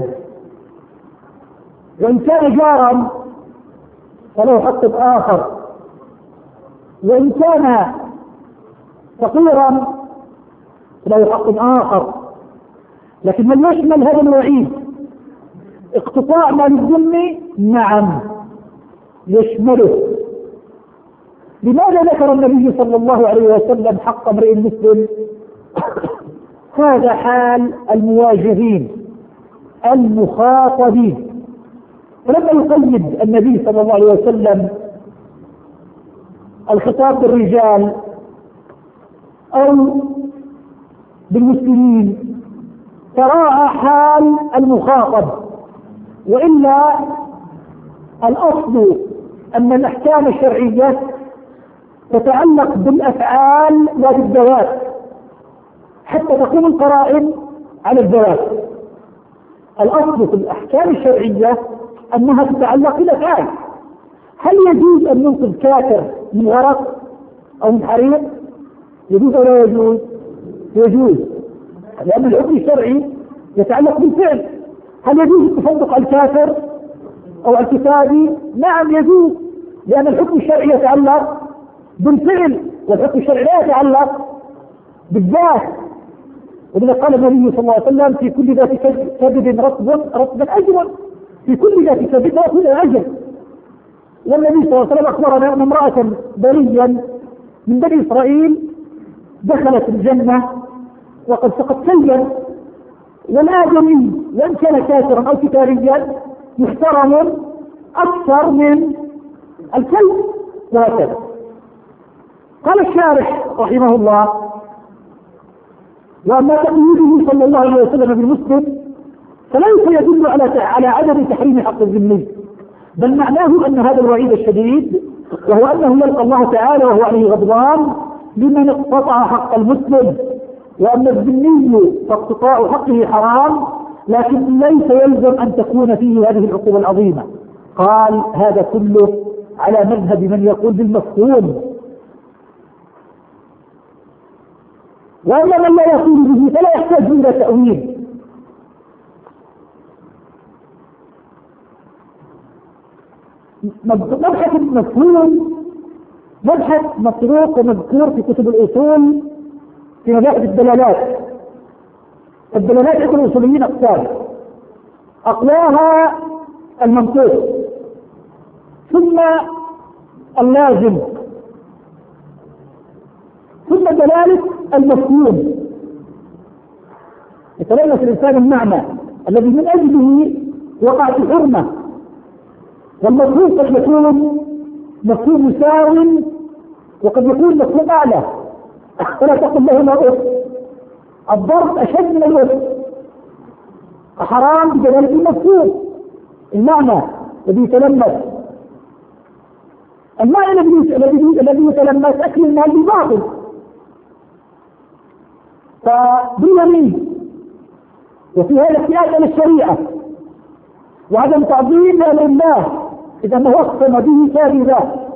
وإن كان جارا فله حق آخر، وإن كان فقيرا له حق آخر. لكن هل يشمل هذا الوعيد اقتطاع مال الذمي؟ نعم يشمله. لماذا ذكر النبي صلى الله عليه وسلم حق امرئ مسلم؟ هذا حال المواجهين المخاطبين. ولما يقيد النبي صلى الله عليه وسلم الخطاب بالرجال أو بالمسلمين تراعى حال المخاطب، وإلا الأصل أن الأحكام الشرعية تتعلق بالأفعال لا بالذوات، حتى تقوم القرائن على الذوات. الأصل في الأحكام الشرعية أنها تتعلق بالأفعال. هل يجوز أن ننقذ كافر من غرق أو من حريق؟ يجوز أو لا يجوز؟ يجوز، لأن الحكم الشرعي يتعلق بالفعل. هل يجوز التصدق على الكافر أو على الكتابي؟ نعم يجوز، لأن الحكم الشرعي يتعلق بالفعل، والحكم الشرعي لا يتعلق بالذات. ولذا قال النبي صلى الله عليه وسلم: في كل ذات كبد رطبا أجر، في كل ذات كبد رطبا أجر. والنبي صلى الله عليه وسلم أخبرنا أن امرأة بريا من بني إسرائيل دخلت الجنة وقد سقط سيا، والآدمي وإن كان كافرا أو كتابيا محترم أكثر من الكلب وهكذا. قال الشارح رحمه الله: وأما تقييده صلى الله عليه وسلم بالمسلم فليس يدل على عدم تحريم حق الذمي، بل معناه أن هذا الوعيد الشديد وهو أنه يلقى الله تعالى وهو عليه غضبان لمن اقتطع حق المسلم، وأما الذمي فاقتطاع حقه حرام، لكن ليس يلزم أن تكون فيه هذه العقوبة العظيمة. قال: هذا كله على مذهب من يقول بالمفهوم، وأما من لا يقول به فلا يحتاج إلى تأويل. مبحث المفهوم مبحث مطروق ومذكور في كتب الأصول في مباحث الدلالات. الدلالات عند الأصوليين أقسام: أقواها المنطوق، ثم اللازم، ثم دلالة المفهوم. يتلمس الإنسان المعنى الذي من أجله وقعت الحرمة، والمفهوم قد يكون مفهوم مساو وقد يكون مفهوم أعلى، فلا تقل له أف، الضرب أشد من الأف، حرام بدلالة المفهوم المعنى الذي يتلمس. المعنى الذي يتلمس أكل المال بالباطل، فباليمين، وفي هذا احتياج الى الشريعه وعدم تعظيم لله اذا ما اقسم به كاذبا.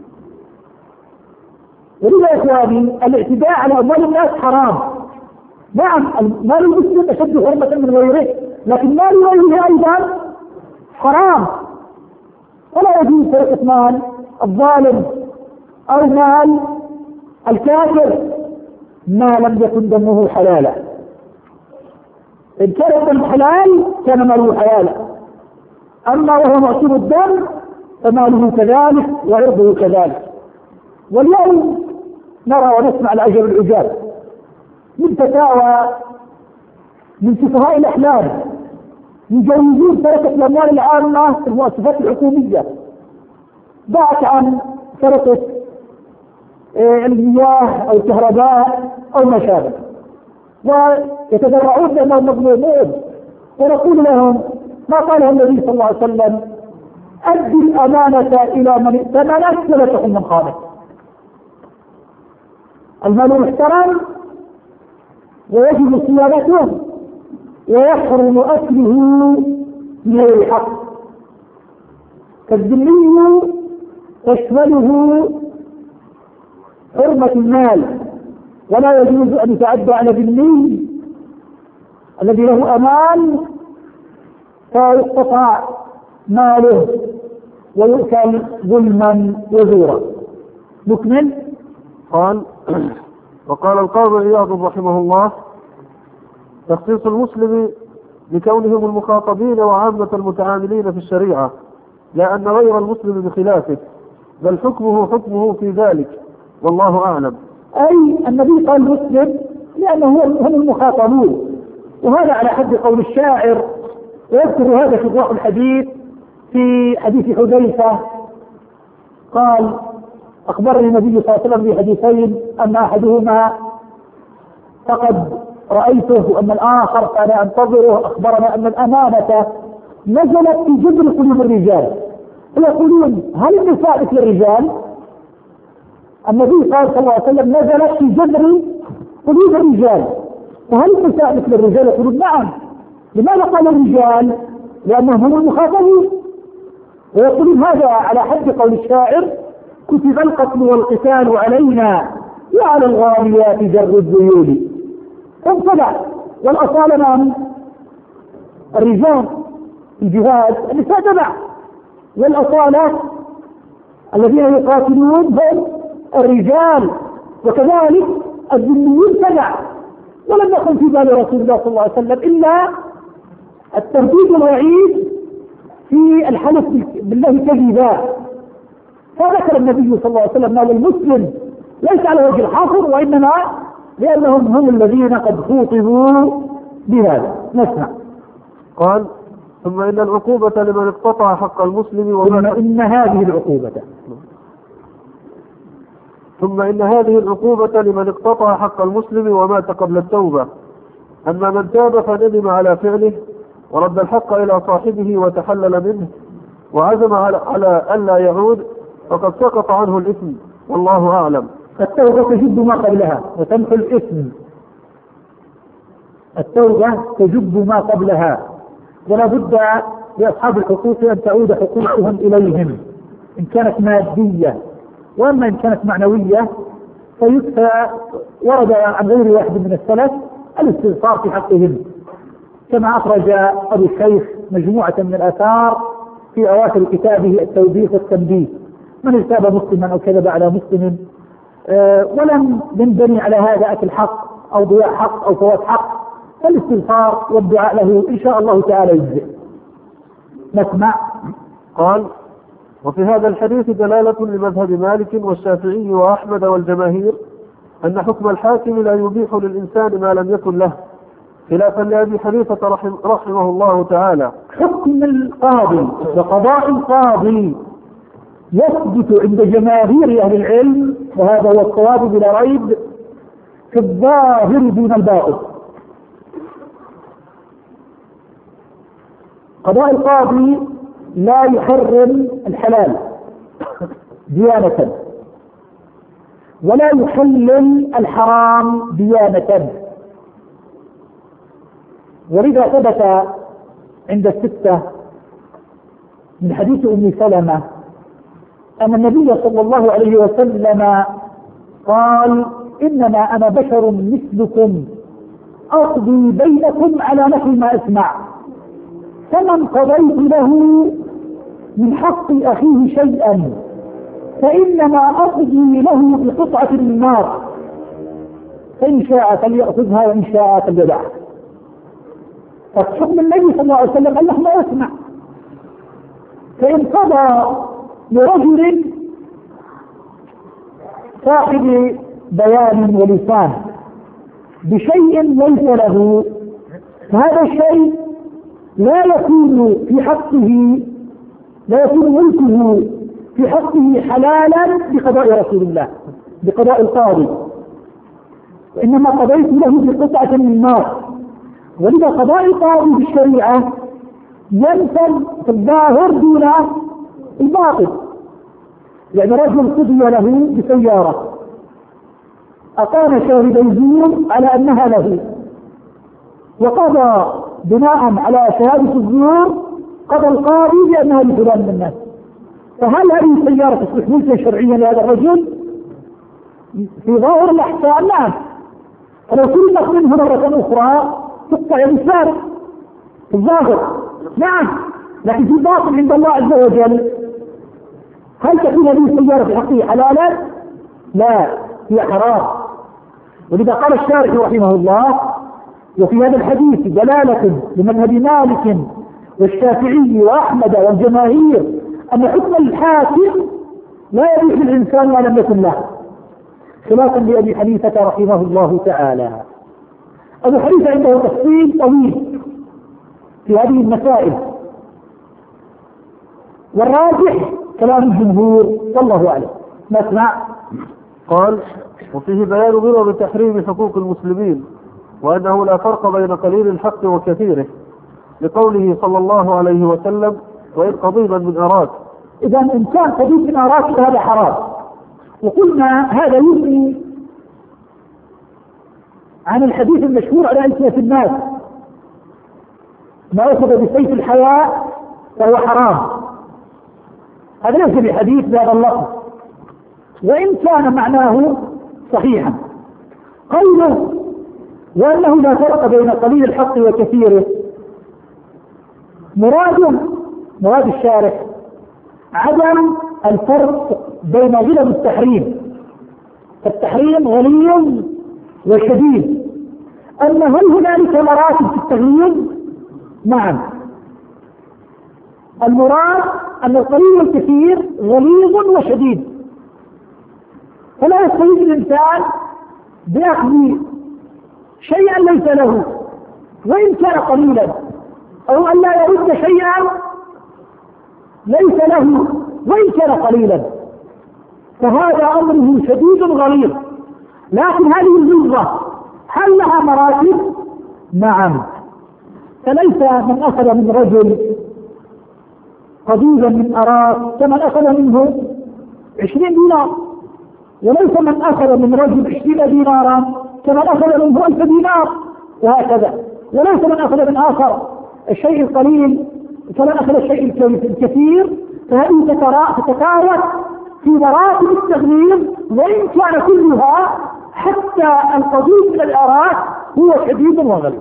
ولذا يا اخواني الاعتداء على اموال الناس حرام. نعم مال المسلم اشد حرمه من غيره، لكن مال غيره ايضا حرام، ولا يجوز سرقه مال الظالم او مال الكافر ما لم يكن دمه حلالا. إن كان الدم حلال كان ماله حلالا، أما وهو معصوم الدم فماله كذلك وعرضه كذلك. واليوم نرى ونسمع العجب العجاب من فتاوى من سفهاء الأحلام يجوزون سرقة الأموال العامة في المؤسسات الحكومية، بعد عن سرقة المياه أو الكهرباء أو ما شابه، ويتذرعون بأنهم مظلومون، ونقول لهم ما قاله النبي صلى الله عليه وسلم: أدي الأمانة إلى من ائتمنك ولا تخن من خانك. المال محترم ويجب صيانته ويحرم أكله بغير حق، فالذمي تشمله حرمة المال، ولا يجوز أن يتعدى على الذمي الذي له أمان فيقتطع ماله ويؤكل ظلما وزورا. نكمل. قال: وقال القاضي عياض رحمه الله: تخصيص المسلم لكونهم المخاطبين وعامة المتعاملين في الشريعة، لا أن غير المسلم بخلافه، بل حكمه في ذلك، والله أعلم. أي النبي قال مسلم لأنه هم المخاطبون، وهذا على حد قول الشاعر، ويذكر هذا في ضوء الحديث في حديث حذيفة قال: أخبرني النبي صلى الله عليه وسلم بحديثين، أما أحدهما فقد رأيته وأما الآخر كان أنتظره، أخبرنا أن الأمانة نزلت في جذر قلوب الرجال. ويقولون: هل النساء مثل الرجال؟ النبي قال صلى الله عليه وسلم: نزلت في جذر قلوب الرجال، فهل النساء مثل الرجال؟ يقولون: نعم. لماذا قال الرجال؟ لأنهم هم المخاطبون. ويقولون هذا على حد قول الشاعر: كتب القتل والقتال علينا وعلى الغاليات جر الذيول. انطلع والأصالة من الرجال الجهاد، النساء تبع، والأصالة الذين يقاتلون هم الرجال، وكذلك الذميون تبع. ولم يكن في بال رسول الله صلى الله عليه وسلم إلا التهديد والوعيد في الحلف بالله كذبا. فذكر النبي صلى الله عليه وسلم مال المسلم ليس على وجه الحصر، وإنما لأنهم هم الذين قد خوطبوا بهذا. نسمع. قال: ثم إن العقوبة لمن اقتطع حق المسلم ثم إن هذه العقوبة لمن اقتطع حق المسلم ومات قبل التوبة. أما من تاب فندم على فعله ورد الحق إلى صاحبه وتحلل منه وعزم على ألا يعود فقد سقط عنه الإثم، والله أعلم. التوبة تجب ما قبلها وتمحو الإثم. التوبة تجب ما قبلها، ولا بد لأصحاب الحقوق أن تعود حقوقهم إليهم إن كانت مادية، وأما إن كانت معنوية فيكفى. ورد عن غير واحد من السلف الاستغفار في حقهم، كما أخرج أبو الشيخ مجموعة من الآثار في أواخر كتابه التوبيخ والتنبيه: من اغتاب مسلما أو كذب على مسلم ولم ينبني على هذا أكل حق أو ضياع حق أو فوات حق، فالاستغفار والدعاء له إن شاء الله تعالى يجزئ. نسمع. قال: وفي هذا الحديث دلالة لمذهب مالك والشافعي وأحمد والجماهير أن حكم الحاكم لا يبيح للإنسان ما لم يكن له، خلافا لأبي حنيفة رحمه الله تعالى. حكم القاضي وقضاء القاضي يثبت عند جماهير أهل العلم، وهذا هو الصواب بلا ريب، في الظاهر دون الباطن. قضاء القاضي لا يحرم الحلال ديانة، ولا يحلل الحرام ديانة. ولذا ثبت عند الستة من حديث أم سلمة أن النبي صلى الله عليه وسلم قال: إنما أنا بشر مثلكم أقضي بينكم على نحو ما أسمع، فمن قضيت له من حق أخيه شيئا فإنما أقضي له بقطعة من نار، فإن شاء فليأخذها وإن شاء فليدعها. فحكم النبي صلى الله عليه وسلم قال له ما أسمع، فإن قضى لرجل صاحب بيان ولسان بشيء ليس له، فهذا الشيء لا يكون في حقه، لا يكون ملكه في حقه حلالا بقضاء رسول الله، بقضاء القاضي، وإنما قضيت له بقطعة من نار. ولذا قضاء القاضي بالشريعة ينفذ في الظاهر دون الباطن. يعني رجل قضي له بسيارة، أقام شاهدي زور على أنها له، وقضى بناء على شهادة الزور قضى القاضي بأنها لفلان من الناس، فهل هذه السيارة تصبح ملكا شرعيا لهذا الرجل؟ في ظاهر الأحكام نعم، فلو سلمت منه مرة أخرى تقطع لسانه في الظاهر نعم، لكن في الباطن عند الله عز وجل هل تكون هذه السيارة في حقه حلالا؟ لا، هي حرام. ولذا قال الشارح رحمه الله: وفي هذا الحديث دلالة لمذهب مالك والشافعي وأحمد والجماهير أن حكم الحاكم لا يبيح للإنسان ما لم يكن له، خلافا لأبي حنيفة رحمه الله تعالى. أبو حنيفة عنده تفصيل طويل في هذه المسائل، والراجح كلام الجمهور والله أعلم. نسمع. قال: وفيه بيان ضرر تحريم حقوق المسلمين، وأنه لا فرق بين قليل الحق وكثيره، لقوله صلى الله عليه وسلم: وإن قضيبا من أراك. إذا إن كان قضيب من أراك فهذا حرام، وقلنا هذا يروي عن الحديث المشهور على ألسنة الناس: ما أخذ بسيف الحياة فهو حرام. هذا ليس بحديث بهذا اللفظ، وإن كان معناه صحيحا. قوله وأنه لا فرق بين قليل الحق وكثيره، مراد الشارح عدم الفرق بين غلظ التحريم، فالتحريم غليظ وشديد. أما هل هنالك مراتب في التغليظ؟ نعم، المراد أن القليل والكثير غليظ وشديد، فلا يستطيع الإنسان بأخذ شيئا ليس له وإن كان قليلا، أو أن لا يرد شيئا ليس له وإن كان قليلا، فهذا أمره شديد غليظ. لكن هذه الغلظة هل لها مراتب؟ نعم. فليس من أخذ من رجل قضيبا من أراك كمن أخذ منه 20 دينار، وليس من أخذ من رجل 20 دينارا كمن أخذ منه 1000 دينار، وهكذا. وليس من أخذ من آخر الشيء القليل كمن أخذ الشيء الكثير، فهذه تتفاوت في مراتب التغليظ، وإن كان كلها حتى القضيب من الأراك هو شديد وغليظ.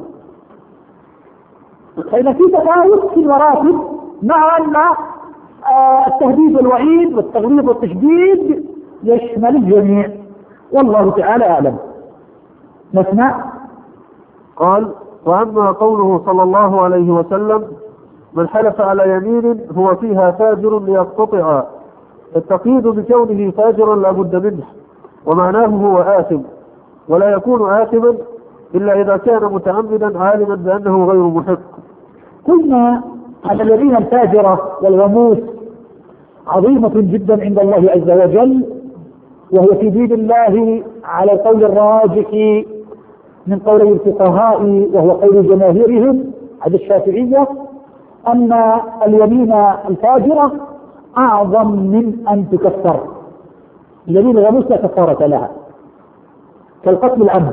فإن في تفاوت في المراتب، مع أن التهديد والوعيد والتغليظ والتشديد يشمل الجميع، والله تعالى أعلم. نسمع. قال: وأما قوله صلى الله عليه وسلم: من حلف على يمين هو فيها فاجر ليقتطع، التقييد بكونه فاجرا لا بد منه، ومعناه هو آثم، ولا يكون آثما إلا إذا كان متعمدا عالما بأنه غير محق. قلنا أن اليمين الفاجرة والغموس عظيمة جدا عند الله عز وجل، وهي في دين الله على القول الراجح من قولي الفقهاء وهو قول جماهيرهم عند الشافعية، أن اليمين الفاجرة أعظم من أن تكفر. اليمين الغموس لا كفارة لها، كالقتل العمد.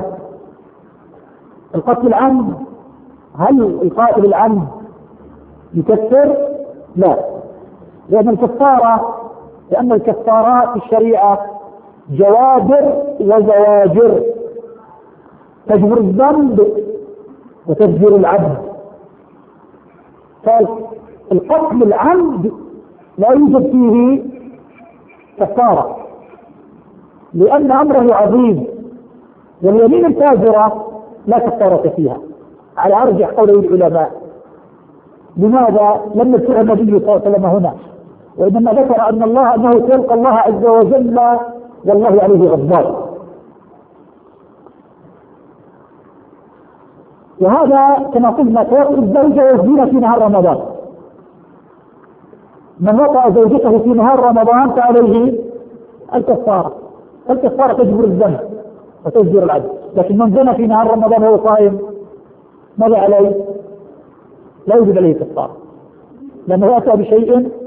القتل العمد هل القاتل العمد يكفر؟ لا، لأن الكفارات في الشريعة جوابر وزواجر، تجبر الذنب وتفجير العبد. فالقتل العمد لا يوجد فيه كفارة لأن أمره عظيم، واليمين الفاجرة لا كفارة فيها على أرجح قول العلماء. لماذا لم يذكر النبي صلى الله عليه وسلم هنا، وإنما ذكر أنه سيلقى الله عز وجل والله عليه غضبان. وهذا كما قلنا توقع الزوجة والزنا في نهار رمضان. من وطأ زوجته في نهار رمضان فعليه الكفارة تجبر الذنب وتجبر العدل. لكن من زنى في نهار رمضان وهو صائم ماذا عليه؟ لا يوجد عليه كفارة، لأنه أتى بشيء